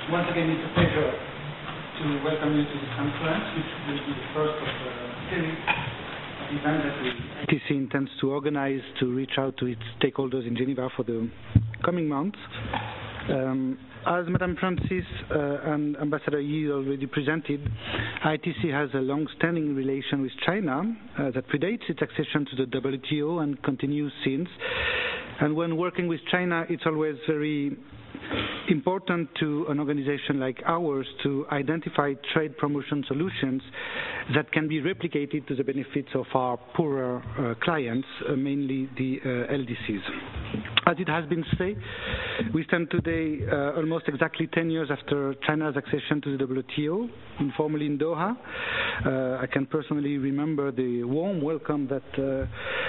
Once again, it's a pleasure to welcome you to this conference, which will be the first of a series of events that the ITC intends to organize to reach out to its stakeholders in Geneva for the coming months. As Madame Francis and Ambassador Yi already presented, ITC has a long-standing relation with China that predates its accession to the WTO and continues since. And when working with China, it's always very important to an organization like ours to identify trade promotion solutions that can be replicated to the benefits of our poorer clients, mainly the LDCs. As it has been said, we stand today almost exactly 10 years after China's accession to the WTO, informally in Doha. I can personally remember the warm welcome that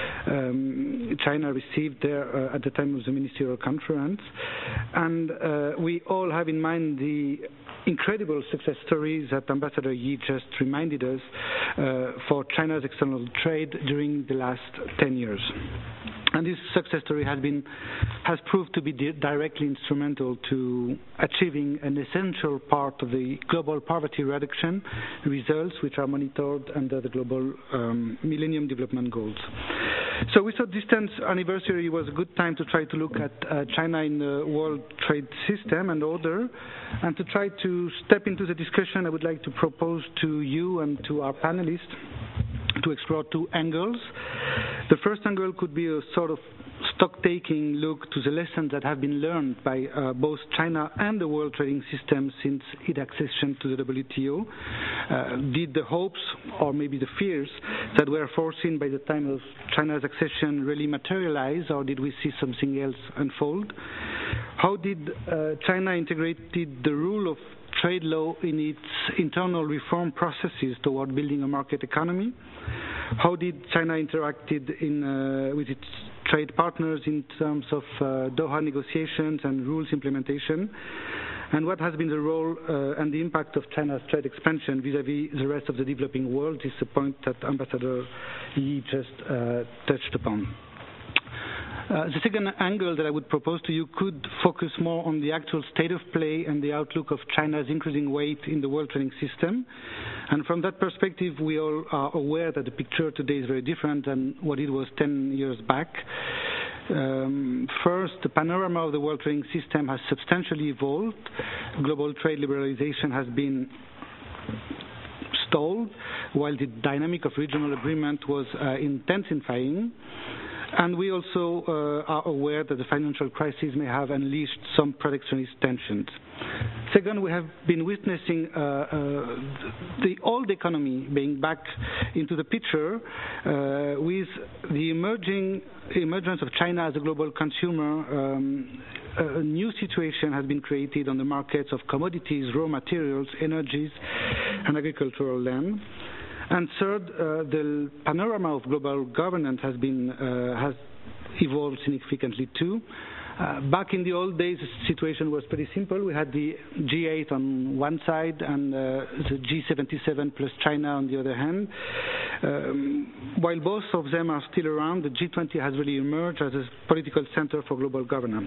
China received there at the time of the ministerial conference. And we all have in mind the incredible success stories that Ambassador Yi just reminded us for China's external trade during the last 10 years. And this success story has proved to be directly instrumental to achieving an essential part of the global poverty reduction results, which are monitored under the global Millennium Development Goals. So we thought this 10th anniversary was a good time to try to look at China in the world trade system and order, and to try to step into the discussion. I would like to propose to you and to our panelists to explore two angles. The first angle could be a sort of stock-taking look to the lessons that have been learned by both China and the world trading system since its accession to the WTO. Did the hopes, or maybe the fears, that were foreseen by the time of China's accession really materialize, or did we see something else unfold? How did China integrate the rule of trade law in its internal reform processes toward building a market economy? How did China interacted with its trade partners in terms of Doha negotiations and rules implementation? And what has been the role and the impact of China's trade expansion vis-à-vis the rest of the developing world? This is a point that Ambassador Yi just touched upon. The second angle that I would propose to you could focus more on the actual state of play and the outlook of China's increasing weight in the world trading system. And from that perspective, we all are aware that the picture today is very different than what it was 10 years back. First, the panorama of the world trading system has substantially evolved. Global trade liberalization has been stalled, while the dynamic of regional agreement was intensifying. And we also are aware that the financial crisis may have unleashed some protectionist tensions. Second, we have been witnessing the old economy being back into the picture with the emergence of China as a global consumer. A new situation has been created on the markets of commodities, raw materials, energies, and agricultural land. And third, the panorama of global governance has evolved significantly too. Back in the old days, the situation was pretty simple. We had the G8 on one side and the G77 plus China on the other hand. While both of them are still around, the G20 has really emerged as a political center for global governance.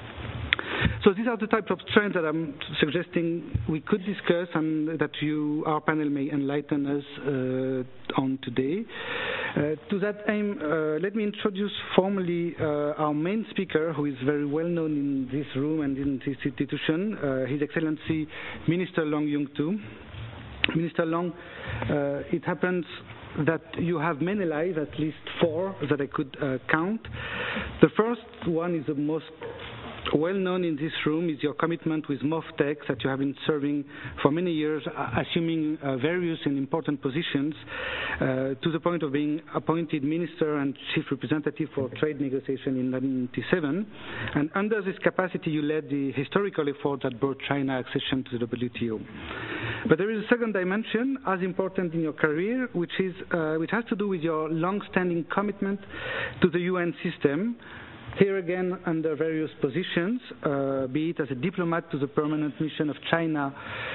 So these are the types of trends that I'm suggesting we could discuss and that our panel may enlighten us on today. To that aim, let me introduce formally our main speaker, who is very well known in this room and in this institution, His Excellency Minister Long Yung-tu. Minister Long, it happens that you have many lives, at least 4 that I could count. The first one is the most well known in this room is your commitment with MOVTEX that you have been serving for many years, assuming various and important positions to the point of being appointed Minister and Chief Representative for Trade Negotiation in 1997. And under this capacity, you led the historical effort that brought China accession to the WTO. But there is a second dimension, as important in your career, which has to do with your long-standing commitment to the UN system. Here again, under various positions, be it as a diplomat to the permanent mission of China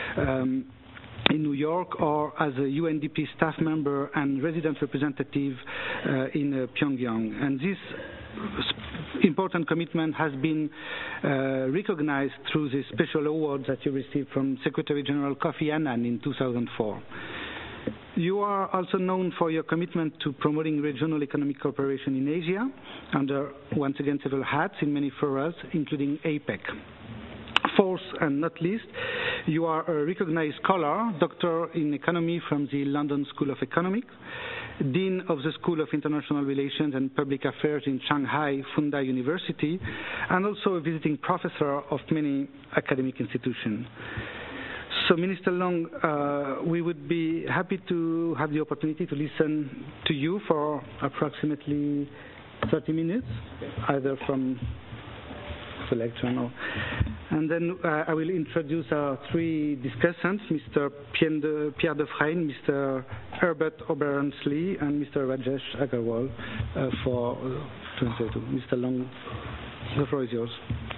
in New York, or as a UNDP staff member and resident representative in Pyongyang. And this important commitment has been recognized through the special award that you received from Secretary General Kofi Annan in 2004. You are also known for your commitment to promoting regional economic cooperation in Asia under, once again, several hats in many forums, including APEC. Fourth and not least, you are a recognized scholar, doctor in economy from the London School of Economics, Dean of the School of International Relations and Public Affairs in Shanghai Funda University, and also a visiting professor of many academic institutions. So, Minister Long, we would be happy to have the opportunity to listen to you for approximately 30 minutes, either from the lecture or... And then I will introduce our three discussants, Mr. Pierre Defresne, Mr. Herbert Oberensley, and Mr. Rajesh Agarwal for 22. Mr. Long, the floor is yours.